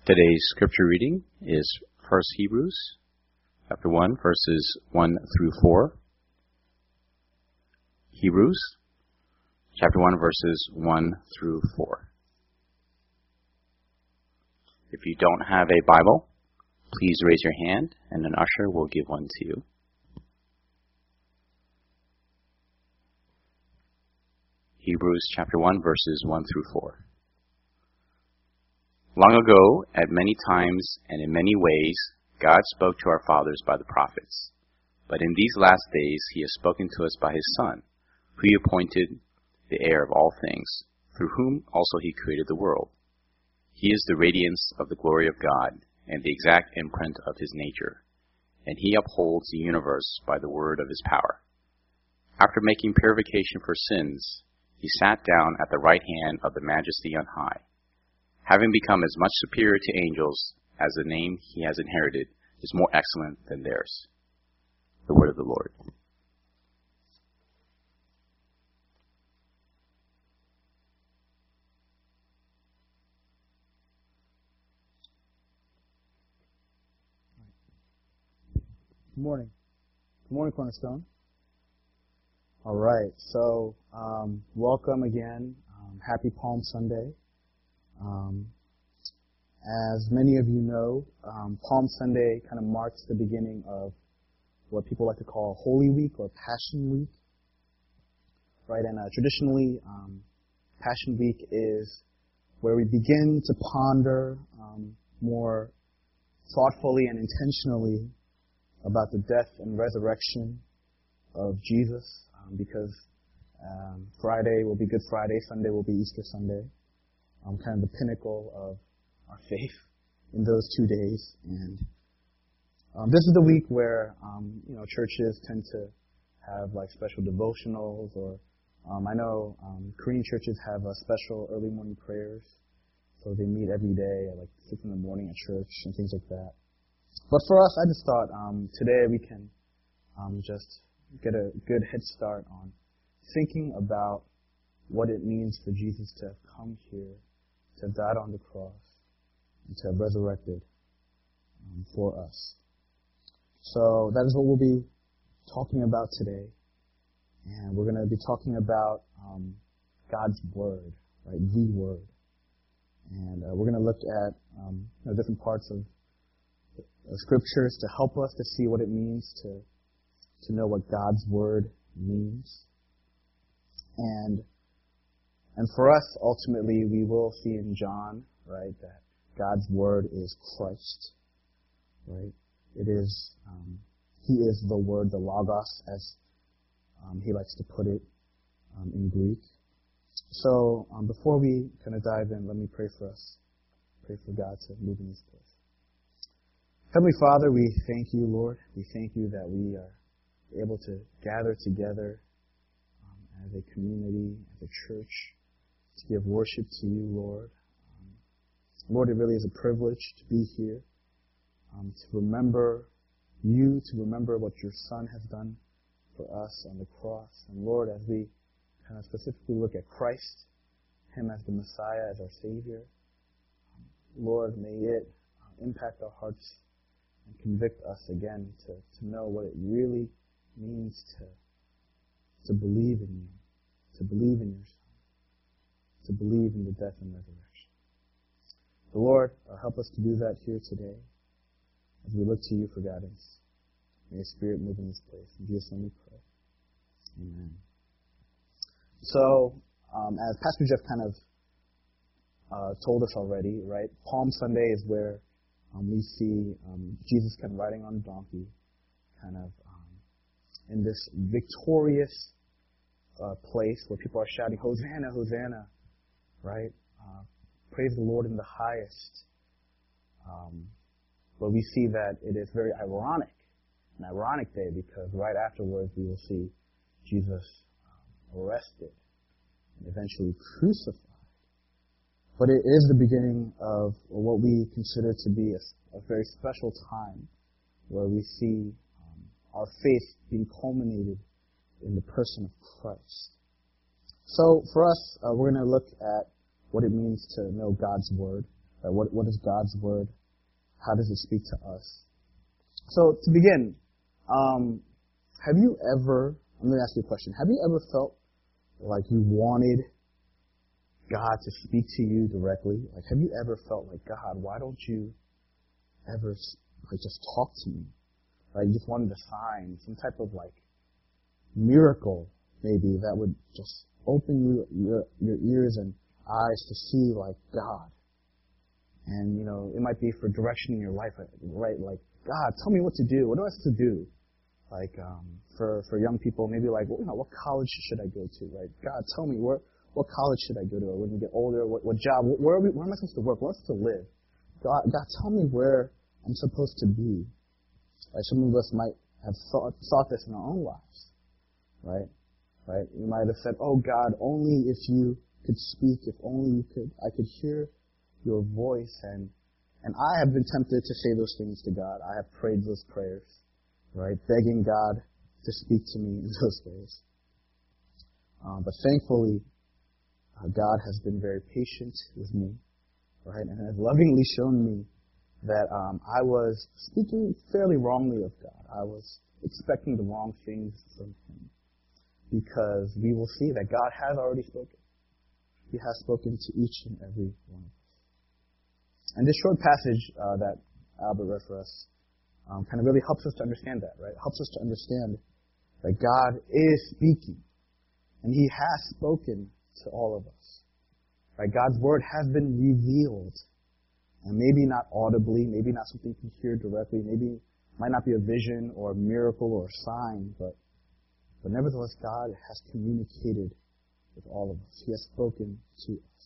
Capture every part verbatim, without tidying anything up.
Today's scripture reading is First Hebrews, chapter one, verses one through four. Hebrews, chapter one, verses one through four. If you don't have a Bible, please raise your hand and an usher will give one to you. Hebrews chapter one, verses one through four. Long ago, at many times and in many ways, God spoke to our fathers by the prophets. But in these last days he has spoken to us by his Son, who he appointed the heir of all things, through whom also he created the world. He is the radiance of the glory of God, and the exact imprint of his nature, and he upholds the universe by the word of his power. After making purification for sins, he sat down at the right hand of the Majesty on high. Having become as much superior to angels as the name he has inherited is more excellent than theirs. The word of the Lord. Good morning. Good morning, Cornerstone. All right, so um, welcome again. Um, happy Palm Sunday. Um, as many of you know, um, Palm Sunday kind of marks the beginning of what people like to call Holy Week or Passion Week, right? And uh, traditionally, um, Passion Week is where we begin to ponder um, more thoughtfully and intentionally about the death and resurrection of Jesus, um, because um, Friday will be Good Friday, Sunday will be Easter Sunday. Um, kind of the pinnacle of our faith in those two days. And um, this is the week where um, you know churches tend to have like special devotionals, or um, I know um, Korean churches have uh, special early morning prayers, so they meet every day at like six in the morning at church and things like that. But for us, I just thought um, today we can um, just get a good head start on thinking about what it means for Jesus to have come here, to have died on the cross, and to have resurrected um, for us. So that is what we'll be talking about today. And we're going to be talking about um, God's Word, right? The Word. And uh, we're going to look at um, you know, different parts of the Scriptures to help us to see what it means to to know what God's Word means. And And for us, ultimately, we will see in John, right, that God's Word is Christ, right? It is, um, He is the Word, the Logos, as um, he likes to put it um, in Greek. So um, before we kind of dive in, let me pray for us. Pray for God to move in this place. Heavenly Father, we thank you, Lord. We thank you that we are able to gather together um, as a community, as a church, to give worship to you, Lord. Um, Lord, it really is a privilege to be here, um, to remember you, to remember what your Son has done for us on the cross. And Lord, as we kind of specifically look at Christ, Him as the Messiah, as our Savior, um, Lord, may it uh, impact our hearts and convict us again to, to know what it really means to, to believe in you, to believe in your Son, to believe in the death and resurrection. The Lord, uh, help us to do that here today as we look to you for guidance. May your Spirit move in this place. In Jesus' name we pray. Amen. So, um, as Pastor Jeff kind of uh, told us already, right, Palm Sunday is where um, we see um, Jesus kind of riding on a donkey, kind of um, in this victorious uh, place where people are shouting, Hosanna, Hosanna. Right? Uh, praise the Lord in the highest. Um, but we see that it is very ironic, an ironic day, because right afterwards we will see Jesus um, arrested and eventually crucified. But it is the beginning of what we consider to be a, a very special time where we see um, our faith being culminated in the person of Christ. So for us, uh, we're going to look at what it means to know God's Word. Right? What, what is God's Word? How does it speak to us? So to begin, um, have you ever, I'm going to ask you a question, have you ever felt like you wanted God to speak to you directly? Like, have you ever felt like, God, why don't you ever like just talk to me? Right? You just wanted a sign, some type of like miracle, maybe, that would just open you, your, your ears and eyes to see like God. And, you know, it might be for direction in your life, right? Like, God, tell me what to do. What do I have to do? Like, um, for, for young people, maybe like, well, you know, what college should I go to, right? God, tell me, where, what college should I go to? Or when you get older, what, what job, where, are we, where am I supposed to work? Where am I supposed to live? God, God, tell me where I'm supposed to be. Right? Some of us might have thought, thought this in our own lives, right? Right? You might have said, oh God, only if you could speak, if only you could, I could hear your voice. And, and I have been tempted to say those things to God. I have prayed those prayers, right? Begging God to speak to me in those ways. Uh, but thankfully, uh, God has been very patient with me, right? And has lovingly shown me that um, I was speaking fairly wrongly of God. I was expecting the wrong things from Him. Because we will see that God has already spoken. He has spoken to each and every one of us. And this short passage uh, that Albert read for us um, kind of really helps us to understand that, right? It helps us to understand that God is speaking. And He has spoken to all of us. Right? God's Word has been revealed. And maybe not audibly, maybe not something you can hear directly, maybe it might not be a vision or a miracle or a sign, but But nevertheless, God has communicated with all of us. He has spoken to us.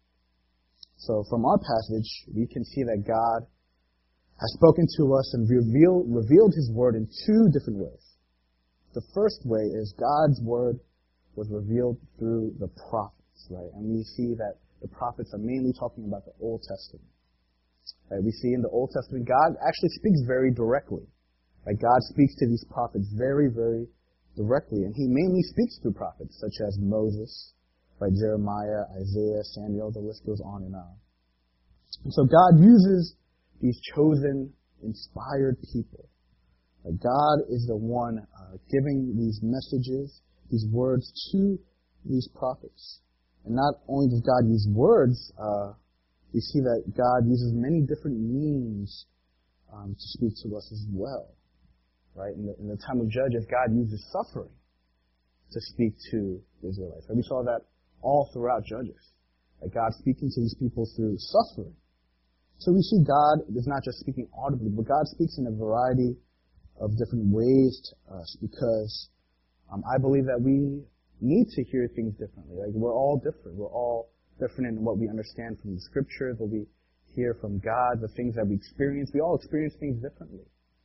So from our passage, we can see that God has spoken to us and revealed, revealed His Word in two different ways. The first way is God's Word was revealed through the prophets, right? And we see that the prophets are mainly talking about the Old Testament. Right? We see in the Old Testament, God actually speaks very directly. Right? God speaks to these prophets very, very directly, and He mainly speaks through prophets such as Moses, right, Jeremiah, Isaiah, Samuel, the list goes on and on. And so God uses these chosen, inspired people. Right? God is the one uh, giving these messages, these words to these prophets. And not only does God use words, uh, we see that God uses many different means um, to speak to us as well. Right? In the, in the time of Judges, God uses suffering to speak to the Israelites. Right? We saw that all throughout Judges. That God speaking to these people through suffering. So we see God is not just speaking audibly, but God speaks in a variety of different ways to us because um, I believe that we need to hear things differently. Like, we're all different. We're all different in what we understand from the Scriptures, what we hear from God, the things that we experience. We all experience things differently.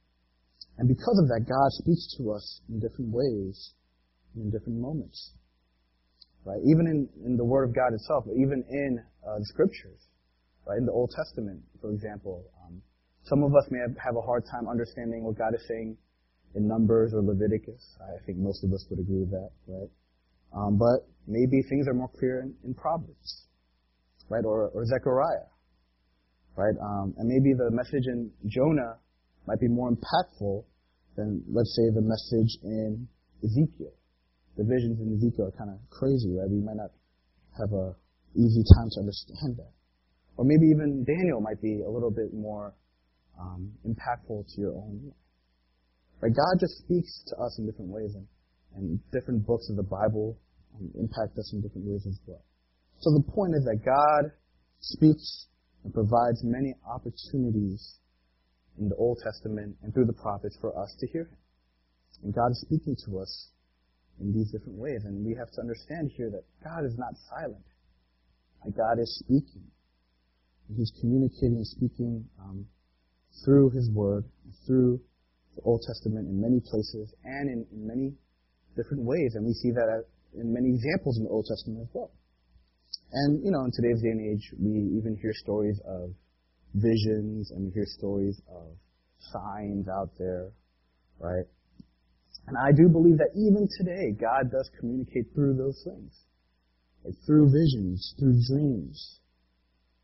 And because of that, God speaks to us in different ways, in different moments. Right? Even in, in the Word of God itself, even in uh, the Scriptures. Right? In the Old Testament, for example, um, some of us may have, have a hard time understanding what God is saying in Numbers or Leviticus. I think most of us would agree with that, right? Um, but maybe things are more clear in, in Proverbs, right? Or, or Zechariah, right? Um, and maybe the message in Jonah might be more impactful than, let's say, the message in Ezekiel. The visions in Ezekiel are kind of crazy, right? We might not have a easy time to understand that. Or maybe even Daniel might be a little bit more um, impactful to your own life. Right? God just speaks to us in different ways, and, and different books of the Bible um, impact us in different ways as well. So the point is that God speaks and provides many opportunities in the Old Testament and through the prophets for us to hear Him. And God is speaking to us in these different ways. And we have to understand here that God is not silent. Like, God is speaking. And He's communicating and speaking um, through His Word, through the Old Testament in many places and in, in many different ways. And we see that in many examples in the Old Testament as well. And, you know, in today's day and age, we even hear stories of visions, and we hear stories of signs out there, right? And I do believe that even today, God does communicate through those things. Like through visions, through dreams.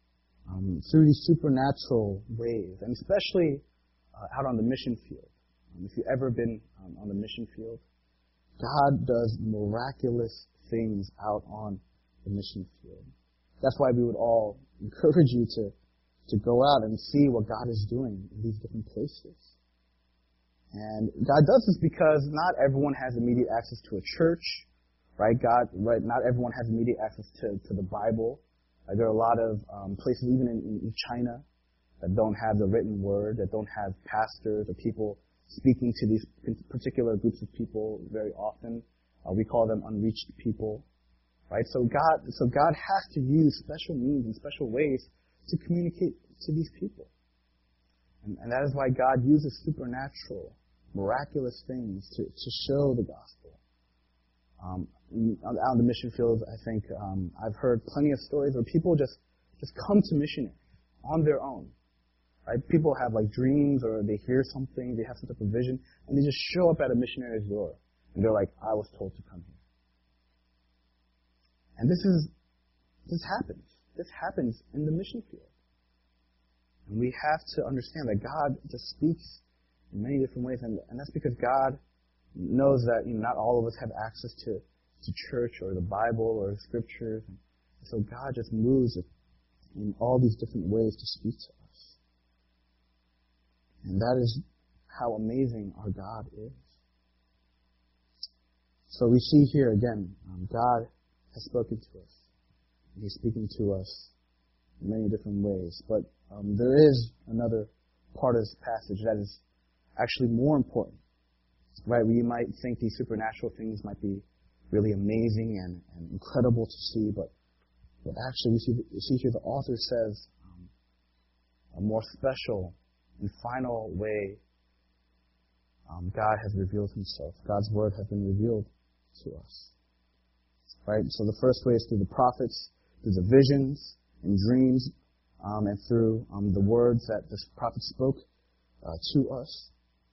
um, through these supernatural ways, and especially uh, out on the mission field. Um, if you've ever been um, on the mission field, God does miraculous things out on the mission field. That's why we would all encourage you to, to go out and see what God is doing in these different places. And God does this because not everyone has immediate access to a church, right? God, right? Not everyone has immediate access to, to the Bible. Uh, there are a lot of um, places, even in, in China, that don't have the written word, that don't have pastors or people speaking to these particular groups of people very often. Uh, we call them unreached people, right? So God, so God has to use special means and special ways to communicate to these people. And, and that is why God uses supernatural, miraculous things to, to show the gospel. Um, out in the mission fields, I think um, I've heard plenty of stories where people just, just come to missionaries on their own. Right? People have like dreams, or they hear something, they have some type of vision, and they just show up at a missionary's door, and they're like, "I was told to come here." And this is this happens. This happens in the mission field, and we have to understand that God just speaks in many different ways, and, and that's because God knows that you know, not all of us have access to to church or the Bible or the scriptures, and so God just moves in all these different ways to speak to us. And that is how amazing our God is. So we see here again, um, God has spoken to us. He's speaking to us in many different ways. But um, there is another part of this passage that is actually more important. Right? We might think these supernatural things might be really amazing and, and incredible to see, but, but actually we see, we see here the author says um, a more special and final way um, God has revealed himself. God's word has been revealed to us. Right? So the first way is through the prophets, through the visions and dreams, um, and through um, the words that the prophet spoke uh, to us.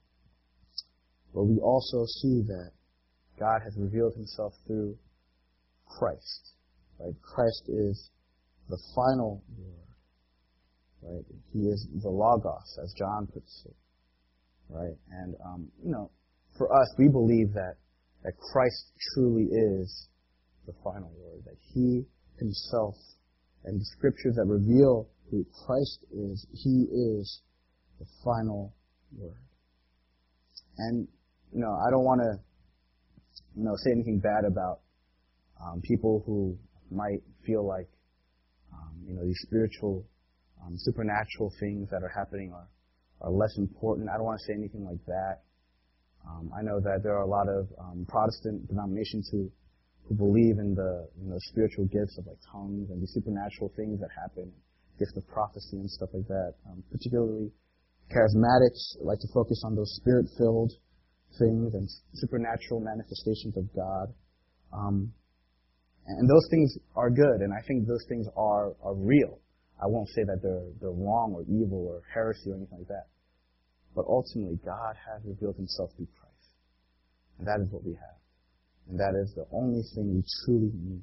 But we also see that God has revealed himself through Christ. Right? Christ is the final word. Right? He is the Logos, as John puts it. Right? And, um, you know, for us, we believe that, that Christ truly is the final word, that he himself and the scriptures that reveal who Christ is, he is the final word. And, you know, I don't want to, you know, say anything bad about um, people who might feel like, um, you know, these spiritual Um, supernatural things that are happening are, are less important. I don't want to say anything like that. Um, I know that there are a lot of um, Protestant denominations who, who believe in the you know, spiritual gifts of like tongues and the supernatural things that happen, gifts of prophecy and stuff like that. Um, particularly, charismatics like to focus on those spirit-filled things and supernatural manifestations of God. Um, and those things are good, and I think those things are, are real. I won't say that they're, they're wrong or evil or heresy or anything like that. But ultimately, God has revealed himself through Christ. And that is what we have. And that is the only thing we truly need.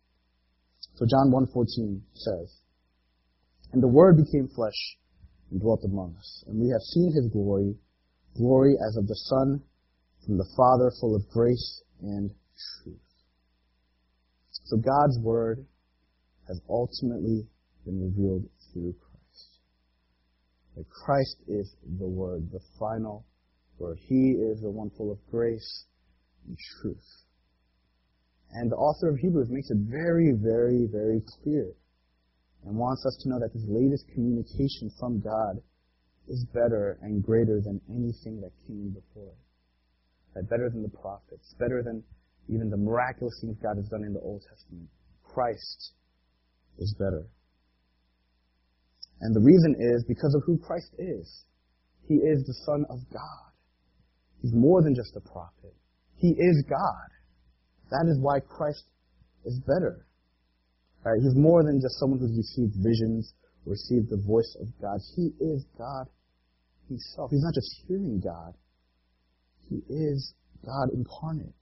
So John one fourteen says, "And the Word became flesh and dwelt among us. And we have seen his glory, glory as of the Son from the Father, full of grace and truth." So God's Word has ultimately been revealed through Christ. That Christ is the Word, the final Word. He is the one full of grace and truth. And the author of Hebrews makes it very, very, very clear and wants us to know that this latest communication from God is better and greater than anything that came before it. That better than the prophets, better than even the miraculous things God has done in the Old Testament. Christ is better. And the reason is because of who Christ is. He is the Son of God. He's more than just a prophet. He is God. That is why Christ is better. Right? He's more than just someone who's received visions, received the voice of God. He is God himself. He's not just hearing God. He is God incarnate.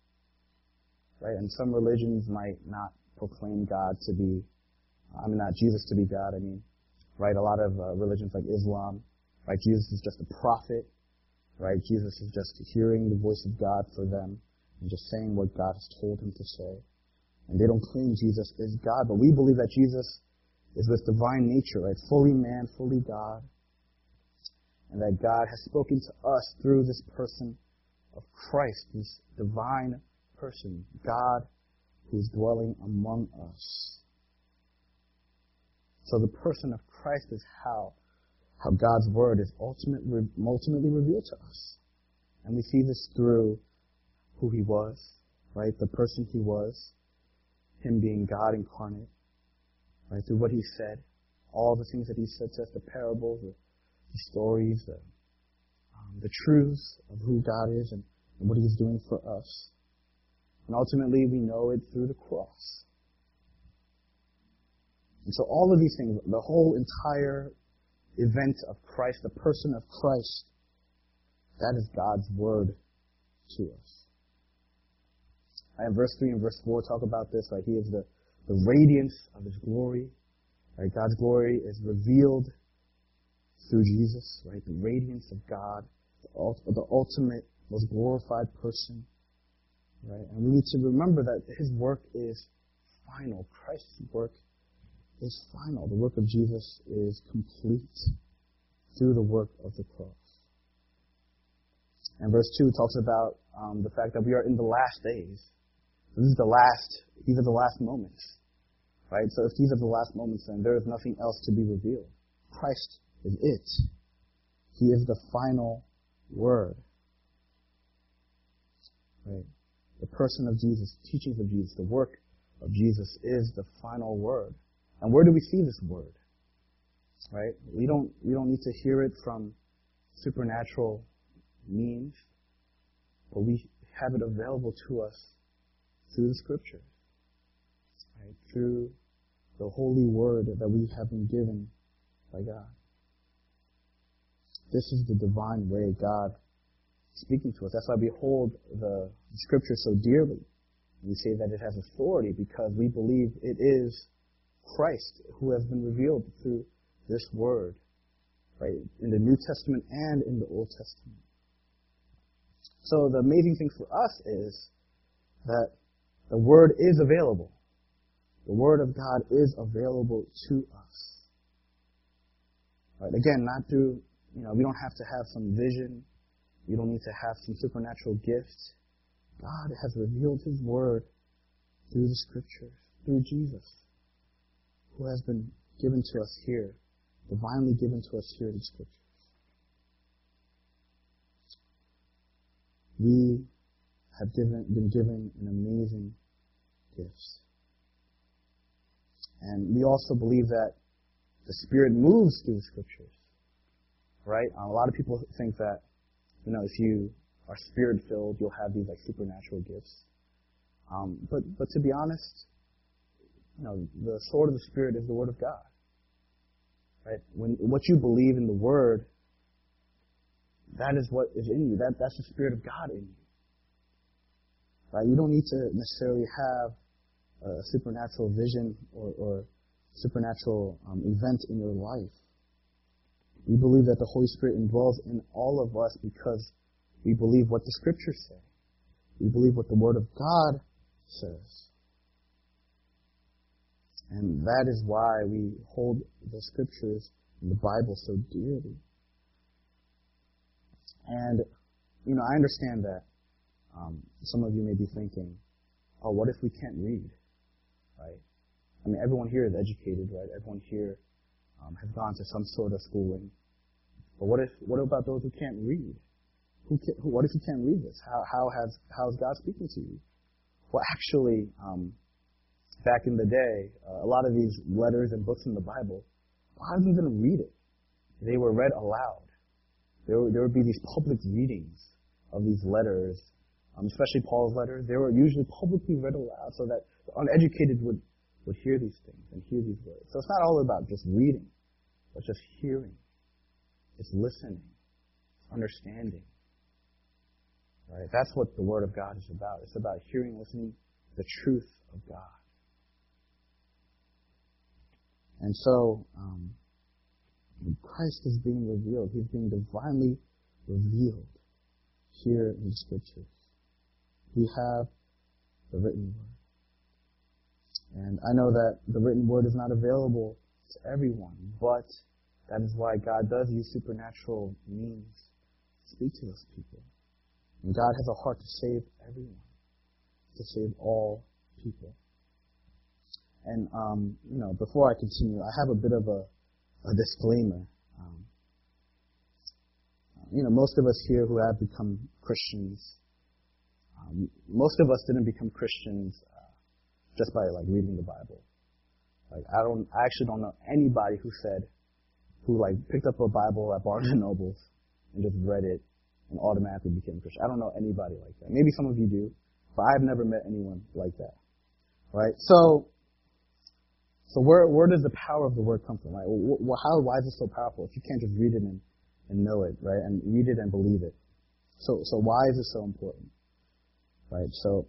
Right? And some religions might not proclaim God to be, I mean, not Jesus to be God, I mean, right? A lot of uh, religions like Islam, right? Jesus is just a prophet, right? Jesus is just hearing the voice of God for them and just saying what God has told him to say. And they don't claim Jesus is God, but we believe that Jesus is this divine nature, right? Fully man, fully God. And that God has spoken to us through this person of Christ, this divine person, God who's dwelling among us. So the person of Christ is how, how God's word is ultimately, ultimately revealed to us. And we see this through who he was, right? The person he was, him being God incarnate, right? Through what he said, all the things that he said to us, the parables, the, the stories, the, um, the truths of who God is and, and what he's doing for us. And ultimately, we know it through the cross. And so all of these things, the whole entire event of Christ, the person of Christ, that is God's word to us. And verse three and verse four talk about this, right? He is the, the radiance of his glory. Right? God's glory is revealed through Jesus, right? The radiance of God, the, the ultimate, most glorified person. Right? And we need to remember that his work is final. Christ's work is final. The work of Jesus is complete through the work of the cross. And verse two talks about um, the fact that we are in the last days. This is the last, these are the last moments. Right? So if these are the last moments, then there is nothing else to be revealed. Christ is it. He is the final word. Right? The person of Jesus, the teachings of Jesus, the work of Jesus is the final word. And where do we see this word? Right? We don't, we don't need to hear it from supernatural means, but we have it available to us through the Scriptures. Right? Through the holy word that we have been given by God. This is the divine way God is speaking to us. That's why we hold the Scripture so dearly. We say that it has authority because we believe it is Christ who has been revealed through this word, right? In the New Testament and in the Old Testament. So the amazing thing for us is that the word is available. The word of God is available to us. Right? Again, not through, you know, we don't have to have some vision. We don't need to have some supernatural gifts. God has revealed his word through the Scriptures, through Jesus, who has been given to us here, divinely given to us here in the Scriptures. We have given, been given an amazing gift. And we also believe that the Spirit moves through the Scriptures. Right? A lot of people think that, you know, if you are Spirit-filled, you'll have these like supernatural gifts. Um, but, but to be honest, you know, the sword of the Spirit is the Word of God. Right? When what you believe in the Word, that is what is in you. That that's the Spirit of God in you. Right? You don't need to necessarily have a supernatural vision or, or supernatural um, event in your life. We believe that the Holy Spirit indwells in all of us because we believe what the Scriptures say. We believe what the Word of God says. And that is why we hold the Scriptures and the Bible so dearly. And, you know, I understand that um, some of you may be thinking, oh, what if we can't read? Right? I mean, everyone here is educated, right? Everyone here um, has gone to some sort of schooling. But what if, what about those who can't read? Who, can, who what if you can't read this? How, how has, how is God speaking to you? Well, actually, um, back in the day, uh, a lot of these letters and books in the Bible, a lot of them didn't read it. They were read aloud. There, were, there would be these public readings of these letters, um, especially Paul's letters. They were usually publicly read aloud so that the uneducated would, would hear these things and hear these words. So it's not all about just reading, but just hearing. It's listening. It's understanding. Right? That's what the Word of God is about. It's about hearing, listening, the truth of God. And so, um, Christ is being revealed. He's being divinely revealed here in the Scriptures. We have the written word. And I know that the written word is not available to everyone, but that is why God does use supernatural means to speak to those people. And God has a heart to save everyone, to save all people. And, um, you know, before I continue, I have a bit of a, a disclaimer. Um, you know, most of us here who have become Christians, um, most of us didn't become Christians uh, just by, like, reading the Bible. Like, I don't, I actually don't know anybody who said, who, like, picked up a Bible at Barnes and Nobles and just read it and automatically became Christian. I don't know anybody like that. Maybe some of you do, but I've never met anyone like that. Right? So, so where where does the power of the word come from? Right? Well, how why is it so powerful if you can't just read it and, and know it, right? And read it and believe it. So so why is it so important? Right? So,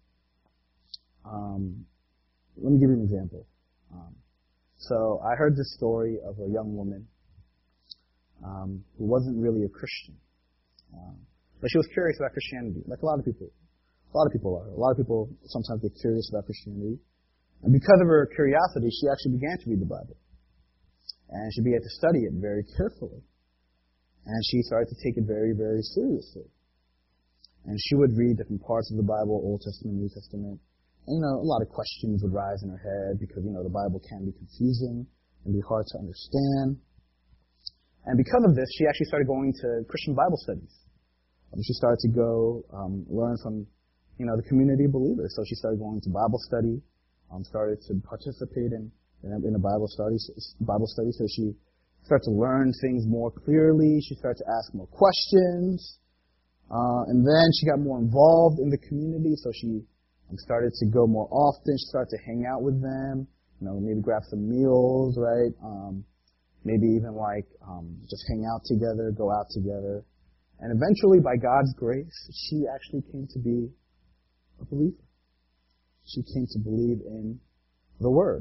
um, let me give you an example. Um, so I heard this story of a young woman um, who wasn't really a Christian. Um, but she was curious about Christianity, like a lot of people. A lot of people are. A lot of people sometimes get curious about Christianity. And because of her curiosity, she actually began to read the Bible. And she began to study it very carefully. And she started to take it very, very seriously. And she would read different parts of the Bible, Old Testament, New Testament. And, you know, a lot of questions would rise in her head because, you know, the Bible can be confusing and be hard to understand. And because of this, she actually started going to Christian Bible studies. Um, she started to go um, learn from, you know, the community of believers. So she started going to Bible study, um, started to participate in in a, in a Bible study. Bible study. So she started to learn things more clearly. She started to ask more questions, uh, and then she got more involved in the community. So she um, started to go more often. She started to hang out with them. You know, maybe grab some meals, right? Um, Maybe even like um, just hang out together, go out together. And eventually, by God's grace, she actually came to be a believer. She came to believe in the Word.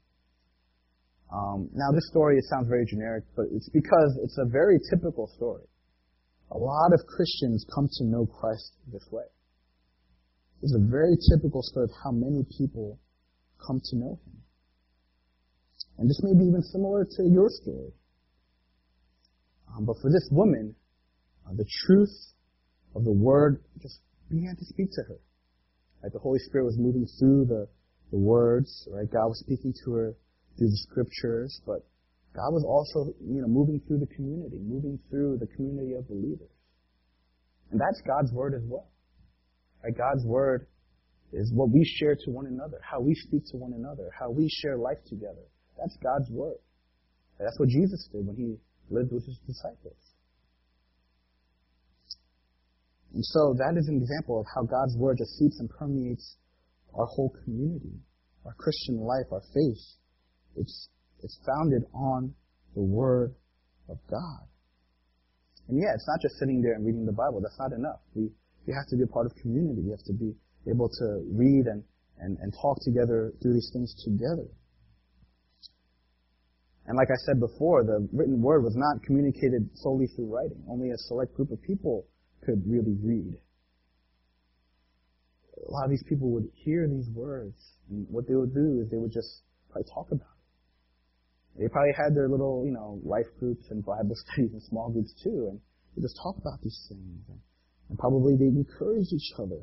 Um, now, this story, it sounds very generic, but it's because it's a very typical story. A lot of Christians come to know Christ this way. It's a very typical story of how many people come to know Him. And this may be even similar to your story. Um, but for this woman, uh, the truth of the Word just began to speak to her. Right? The Holy Spirit was moving through the, the words. Right? God was speaking to her through the Scriptures, but God was also, you know, moving through the community, moving through the community of believers. And that's God's Word as well. Right? God's Word is what we share to one another, how we speak to one another, how we share life together. That's God's Word. That's what Jesus did when He lived with His disciples. And so that is an example of how God's Word just seeps and permeates our whole community, our Christian life, our faith. It's, it's founded on the Word of God. And yeah, it's not just sitting there and reading the Bible. That's not enough. We, we have to be a part of community. We have to be able to read and, and, and talk together through these things together. And like I said before, the written word was not communicated solely through writing. Only a select group of people could really read. A lot of these people would hear these words, and what they would do is they would just probably talk about it. They probably had their little, you know, life groups and Bible studies and small groups too, and they just talk about these things. And, and probably they encouraged each other.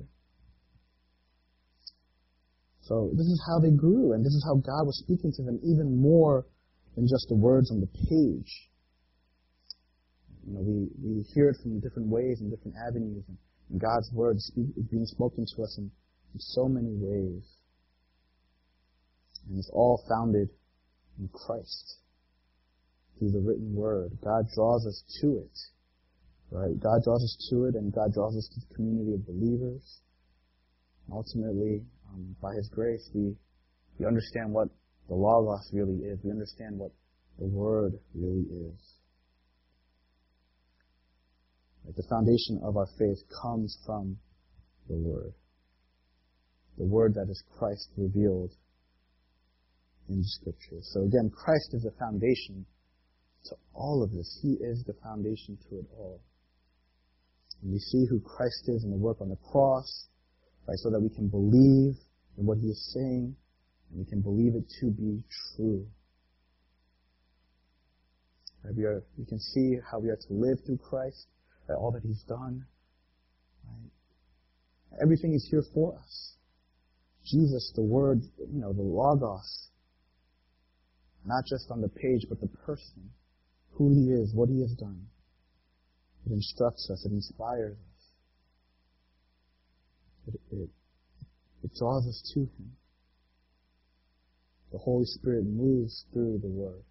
So this is how they grew, and this is how God was speaking to them even more than just the words on the page. You know, we, we hear it from different ways and different avenues, and, and God's Word is being spoken to us in, in so many ways. And it's all founded in Christ through the written Word. God draws us to it, right? God draws us to it, and God draws us to the community of believers. And ultimately, um, by His grace, we, we understand what the Logos really is. We understand what the Word really is. Like the foundation of our faith comes from the Word. The Word that is Christ revealed in the Scriptures. So again, Christ is the foundation to all of this. He is the foundation to it all. And we see who Christ is in the work on the cross, right, so that we can believe in what he is saying, and we can believe it to be true. Right, we, are, we can see how we are to live through Christ, right, all that he's done. Right? Everything is here for us. Jesus, the Word, you know, the Logos, not just on the page, but the person, who he is, what he has done. It instructs us, it inspires us. It, it, it draws us to him. The Holy Spirit moves through the Word.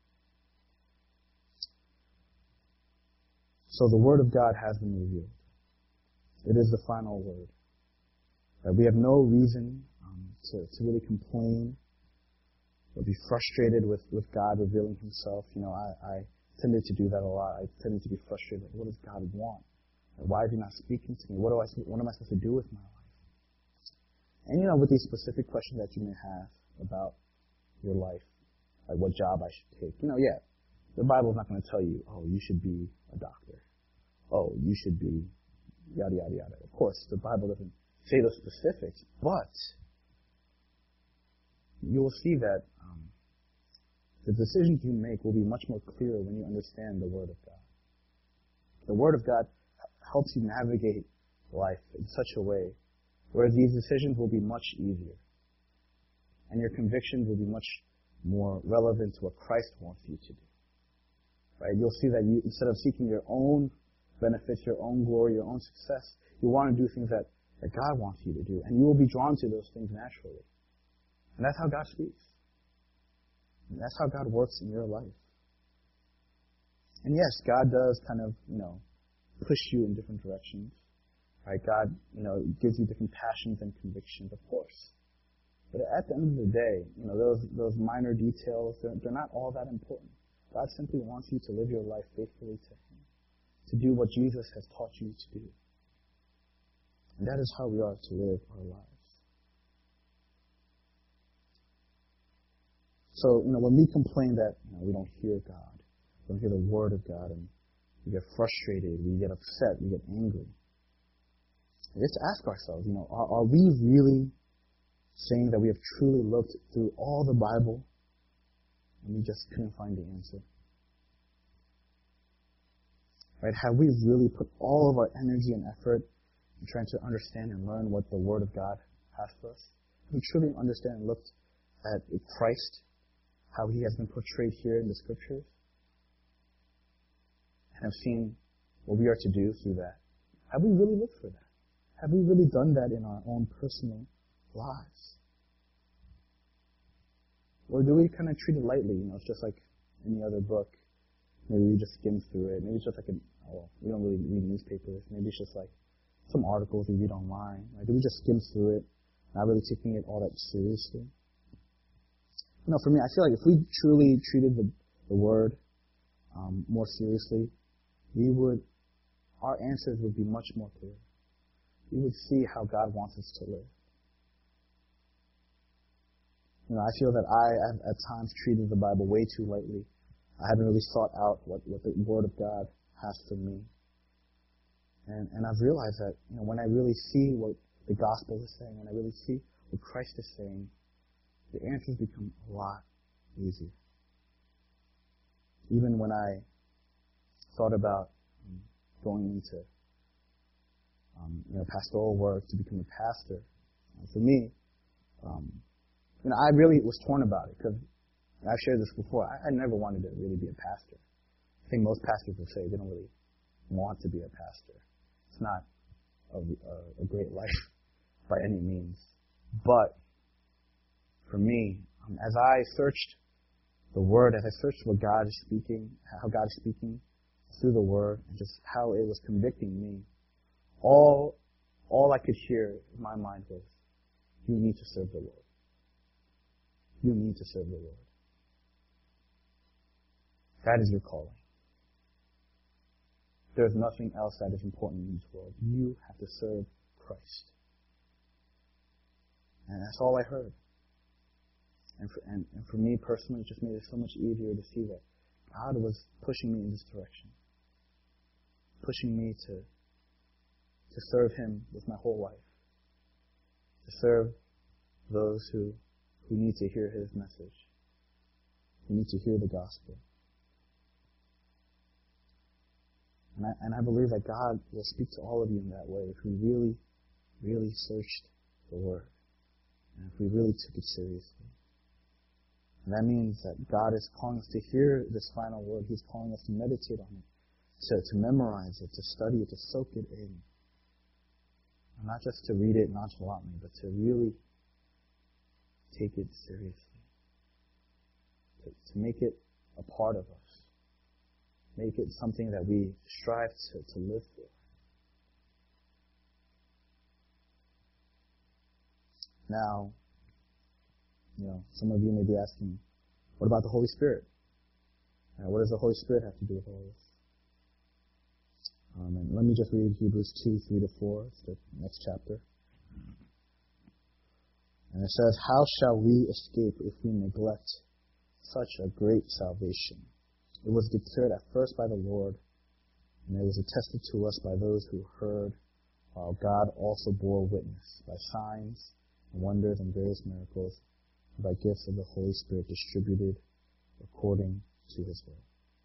So the Word of God has been revealed. It is the final word. Right? We have no reason um, to, to really complain or be frustrated with, with God revealing himself. You know, I, I tended to do that a lot. I tended to be frustrated. Like, what does God want? Like, why is he not speaking to me? What do I, what am I supposed to do with my life? And, you know, with these specific questions that you may have about your life, like what job I should take. You know, yeah, the Bible's not going to tell you, oh, you should be a doctor. Oh, you should be yada, yada, yada. Of course, the Bible doesn't say the specifics, but you will see that um, the decisions you make will be much more clear when you understand the Word of God. The Word of God helps you navigate life in such a way where these decisions will be much easier. And your convictions will be much more relevant to what Christ wants you to do. Right? You'll see that you, instead of seeking your own benefits, your own glory, your own success, you want to do things that, that God wants you to do. And you will be drawn to those things naturally. And that's how God speaks. And that's how God works in your life. And yes, God does kind of, you know, push you in different directions. Right? God, you know, gives you different passions and convictions, of course. But at the end of the day, you know, those those minor details, they're, they're not all that important. God simply wants you to live your life faithfully to him, to do what Jesus has taught you to do. And that is how we are to live our lives. So, you know, when we complain that, you know, we don't hear God, we don't hear the Word of God, and we get frustrated, we get upset, we get angry, we have to ask ourselves, you know, are, are we really saying that we have truly looked through all the Bible and we just couldn't find the answer? Right? Have we really put all of our energy and effort in trying to understand and learn what the Word of God has for us? Have we truly understand and looked at Christ, how he has been portrayed here in the Scriptures, and have seen what we are to do through that? Have we really looked for that? Have we really done that in our own personal lives? Or do we kind of treat it lightly? You know, it's just like any other book. Maybe we just skim through it. Maybe it's just like a, well, we don't really read newspapers. Maybe it's just like some articles we read online. Right? Do we just skim through it, not really taking it all that seriously? You know, for me, I feel like if we truly treated the, the Word um, more seriously, we would, our answers would be much more clear. We would see how God wants us to live. You know, I feel that I have at times treated the Bible way too lightly. I haven't really sought out what, what the Word of God has for me. And, and I've realized that, you know, when I really see what the Gospel is saying, when I really see what Christ is saying, the answers become a lot easier. Even when I thought about um, going into um, you know, pastoral work to become a pastor, uh, for me, um, you know, I really was torn about it because I've shared this before. I, I never wanted to really be a pastor. I think most pastors will say they don't really want to be a pastor. It's not a, a, a great life by any means. But for me, um, as I searched the Word, as I searched what God is speaking, how God is speaking through the Word, and just how it was convicting me, all all I could hear in my mind was, you need to serve the Lord. You need to serve the Lord. That is your calling. There's nothing else that is important in this world. You have to serve Christ. And that's all I heard. And for, and, and for me personally, it just made it so much easier to see that God was pushing me in this direction, pushing me to, to serve Him with my whole life, to serve those who, who need to hear His message, who need to hear the gospel. And I, and I believe that God will speak to all of you in that way if we really, really searched the Word, and if we really took it seriously. And that means that God is calling us to hear this final word. He's calling us to meditate on it, to, to memorize it, to study it, to soak it in. And not just to read it nonchalantly, but to really take it seriously. To, to make it a part of us. Make it something that we strive to, to live for. Now, you know, some of you may be asking, what about the Holy Spirit? Uh, what does the Holy Spirit have to do with all this? Um, and let me just read Hebrews two, three to four. It's the next chapter. And it says, how shall we escape if we neglect such a great salvation? It was declared at first by the Lord, and it was attested to us by those who heard, while God also bore witness by signs and wonders and various miracles, and by gifts of the Holy Spirit distributed according to His will.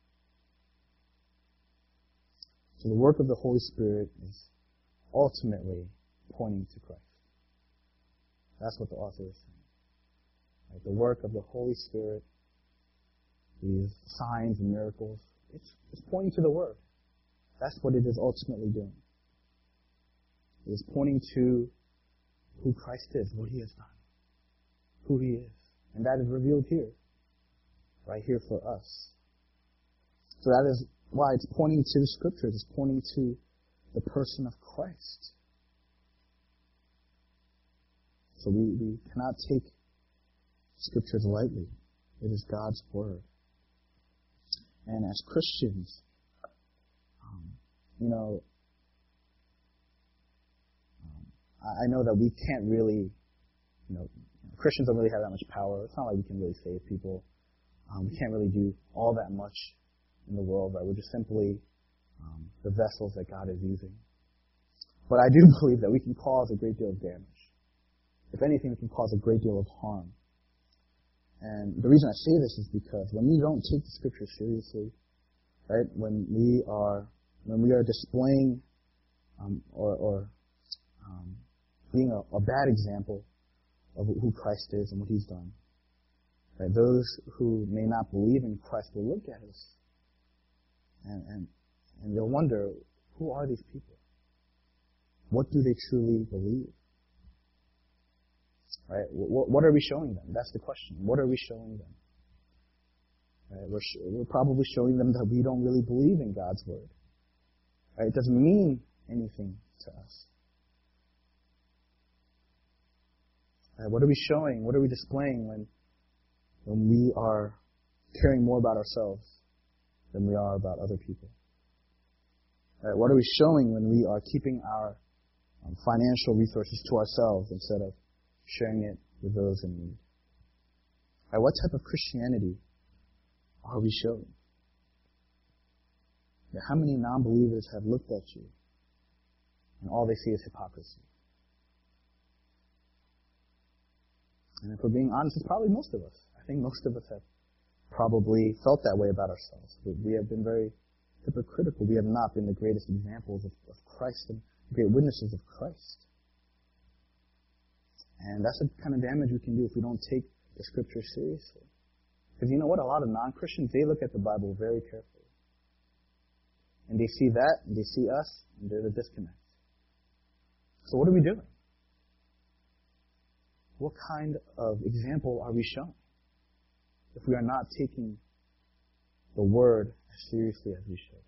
So the work of the Holy Spirit is ultimately pointing to Christ. That's what the author is saying. Right? The work of the Holy Spirit, these signs and miracles, it's, it's pointing to the Word. That's what it is ultimately doing. It is pointing to who Christ is, what He has done, who He is. And that is revealed here, right here for us. So that is why it's pointing to the Scriptures. It's pointing to the person of Christ. So we, we cannot take Scriptures lightly. It is God's Word. And as Christians, um, you know, um, I, I know that we can't really, you know, Christians don't really have that much power. It's not like we can really save people. Um, we can't really do all that much in the world, right? We're just simply um, the vessels that God is using. But I do believe that we can cause a great deal of damage. If anything, we can cause a great deal of harm. And the reason I say this is because when we don't take the Scripture seriously, right, when we are when we are displaying um, or, or um, being a, a bad example of who Christ is and what He's done, right, those who may not believe in Christ will look at us and, and, and they'll wonder, who are these people? What do they truly believe? Right? What, what are we showing them? That's the question. What are we showing them? Right? We're, sh- we're probably showing them that we don't really believe in God's Word. Right? It doesn't mean anything to us. Right? What are we showing? What are we displaying when, when we are caring more about ourselves than we are about other people? Right? What are we showing when we are keeping our um, financial resources to ourselves instead of sharing it with those in need? Right, what type of Christianity are we showing? Yeah, how many non-believers have looked at you and all they see is hypocrisy? And if we're being honest, it's probably most of us. I think most of us have probably felt that way about ourselves. We have been very hypocritical. We have not been the greatest examples of, of Christ and great witnesses of Christ. And that's the kind of damage we can do if we don't take the Scripture seriously. Because you know what? A lot of non-Christians, they look at the Bible very carefully. And they see that, and they see us, and there's a disconnect. So what are we doing? What kind of example are we showing if we are not taking the Word as seriously as we should?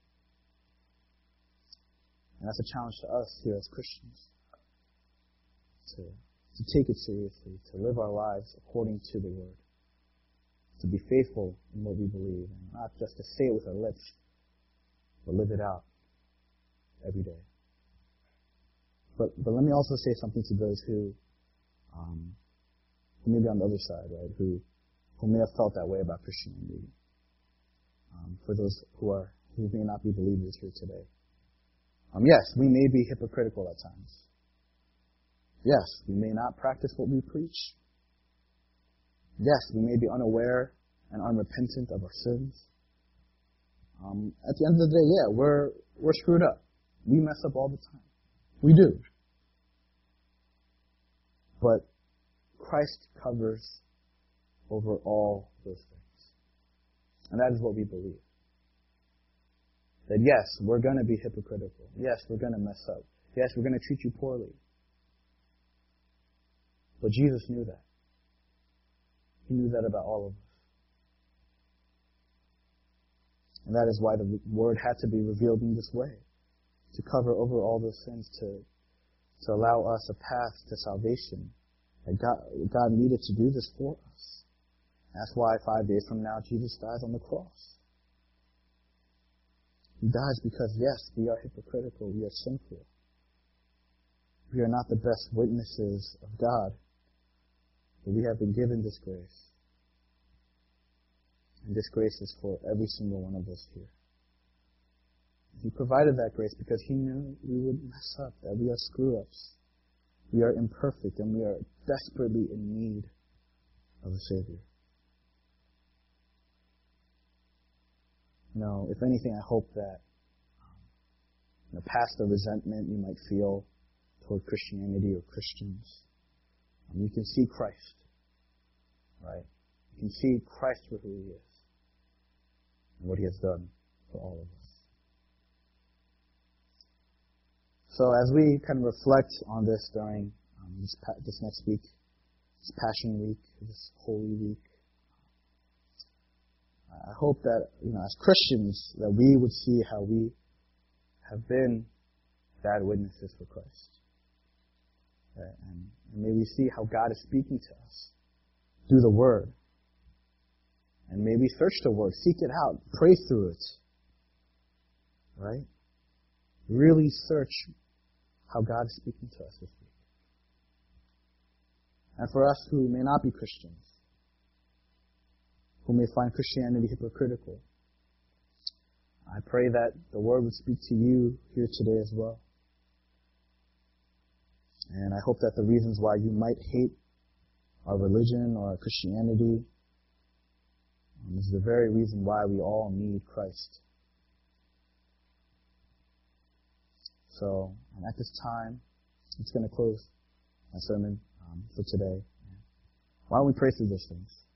And that's a challenge to us here as Christians. To to take it seriously, to live our lives according to the Word, to be faithful in what we believe, and not just to say it with our lips, but live it out every day. But but let me also say something to those who, um, who may be on the other side, right, who, who may have felt that way about Christianity. um, for those who are who may not be believers here today. Um, yes, we may be hypocritical at times. Yes, we may not practice what we preach. Yes, we may be unaware and unrepentant of our sins. Um, at the end of the day, yeah, we're we're screwed up. We mess up all the time. We do. But Christ covers over all those things. And that is what we believe. That yes, we're going to be hypocritical. Yes, we're going to mess up. Yes, we're going to treat you poorly. But Jesus knew that. He knew that about all of us. And that is why the Word had to be revealed in this way. To cover over all those sins, to, to allow us a path to salvation. That God, God needed to do this for us. That's why five days from now, Jesus dies on the cross. He dies because, yes, we are hypocritical. We are sinful. We are not the best witnesses of God. But we have been given this grace. And this grace is for every single one of us here. He provided that grace because He knew we would mess up, that we are screw-ups. We are imperfect, and we are desperately in need of a Savior. You know, if anything, I hope that um, you know, past the resentment you might feel toward Christianity or Christians, um, you can see Christ, right? You can see Christ for who He is and what He has done for all of us. So as we kind of reflect on this during um, this, pa- this next week, this Passion Week, this Holy Week, I hope that, you know, as Christians, that we would see how we have been bad witnesses for Christ. Right? And, and may we see how God is speaking to us through the Word. And may we search the Word, seek it out, pray through it. Right? Really search how God is speaking to us this week. And for us who may not be Christians, who may find Christianity hypocritical, I pray that the Word would speak to you here today as well. And I hope that the reasons why you might hate our religion or our Christianity um, is the very reason why we all need Christ. So, and at this time, it's going to close my sermon um, for today. Why don't we pray through those things?